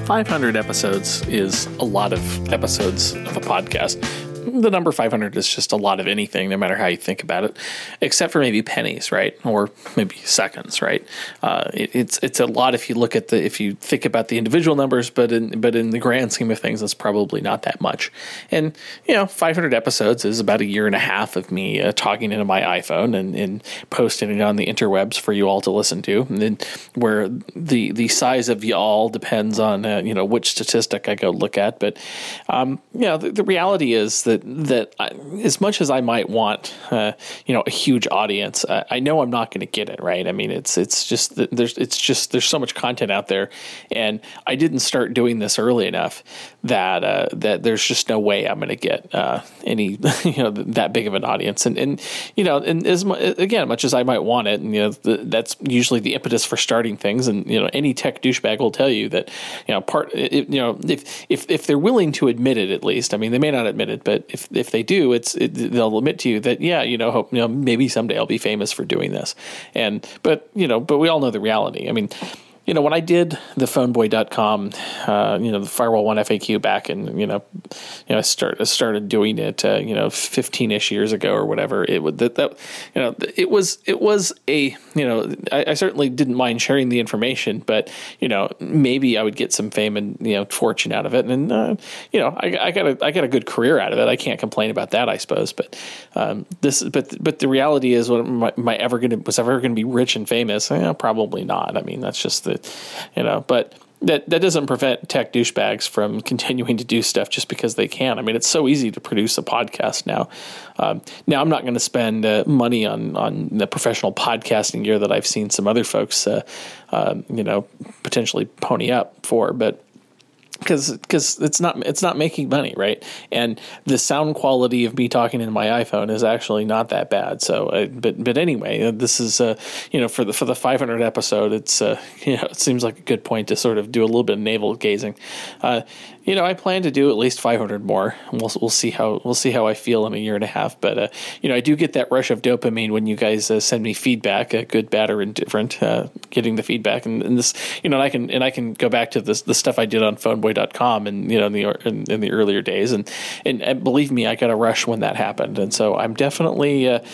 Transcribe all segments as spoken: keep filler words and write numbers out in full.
five hundred episodes is a lot of episodes of a podcast. The number five hundred is just a lot of anything, no matter how you think about it, except for maybe pennies, right? Or maybe seconds, right? Uh, it, it's it's a lot if you look at the if you think about the individual numbers, but in but in the grand scheme of things, it's probably not that much. And you know, five hundred episodes is about a year and a half of me uh, talking into my iPhone and, and posting it on the interwebs for you all to listen to. And then where the the size of y'all depends on uh, you know which statistic I go look at, but um, you know the, the reality is that. that I, as much as I might want, uh, you know, a huge audience, I, I know I'm not going to get it, right? I mean, it's it's just there's it's just there's so much content out there, and I didn't start doing this early enough that uh, that there's just no way I'm going to get uh, any you know that big of an audience, and and you know, and as again, much as I might want it, and you know, the, that's usually the impetus for starting things, and you know, any tech douchebag will tell you that you know part it, you know if if if they're willing to admit it, at least, I mean, they may not admit it, but if if they do, it's it, they'll admit to you that yeah, you know, hope you know maybe someday I'll be famous for doing this, and but you know, but we all know the reality. I mean, you know, when I did the phoneboy dot com, uh, you know, the Firewall One F A Q back in, you know, you know, I start, I started doing it, uh, you know, fifteen-ish years ago or whatever. It would that, that you know, it was it was a you know, I, I certainly didn't mind sharing the information, but you know, maybe I would get some fame and you know fortune out of it, and uh, you know, I, I got a I got a good career out of it. I can't complain about that, I suppose. But um, this, but but the reality is, what am I, am I ever going to was I ever going to be rich and famous? Eh, probably not. I mean, that's just the You know, but that that doesn't prevent tech douchebags from continuing to do stuff just because they can. I mean, it's so easy to produce a podcast now. Um, now, I'm not going to spend uh, money on on the professional podcasting gear that I've seen some other folks, uh, uh, you know, potentially pony up for, but. Because because it's not it's not making money, right? And the sound quality of me talking in my iPhone is actually not that bad. So, uh, but but anyway, this is uh, you know for the for the five hundred episode, it's uh, you know it seems like a good point to sort of do a little bit of navel gazing. Uh, you know, I plan to do at least five hundred more. We'll we'll see how we'll see how I feel in a year and a half. But uh, you know, I do get that rush of dopamine when you guys uh, send me feedback, uh, good, bad, or indifferent. Uh, getting the feedback, and, and this, you know, and I can and I can go back to this the stuff I did on phoneboy dot com and you know in the in, in the earlier days, and, and and believe me, I got a rush when that happened, and so I'm definitely uh,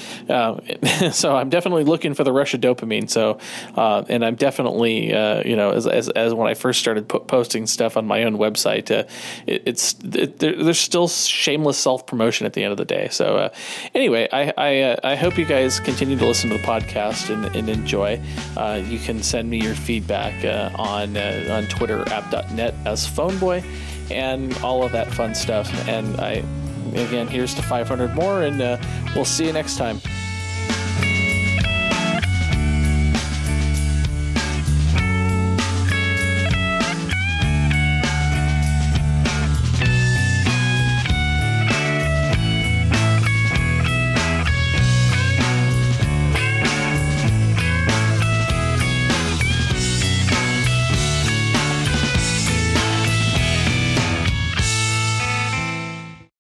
uh, so I'm definitely looking for the rush of dopamine. So uh, and I'm definitely uh, you know as, as as when I first started po- posting stuff on my own website. Uh, It, it's it, there, there's still shameless self promotion at the end of the day. So uh, anyway, I I, uh, I hope you guys continue to listen to the podcast and, and enjoy. Uh, you can send me your feedback uh, on uh, on Twitter app dot net as Phoneboy and all of that fun stuff. And I again, here's to five hundred more, and uh, we'll see you next time.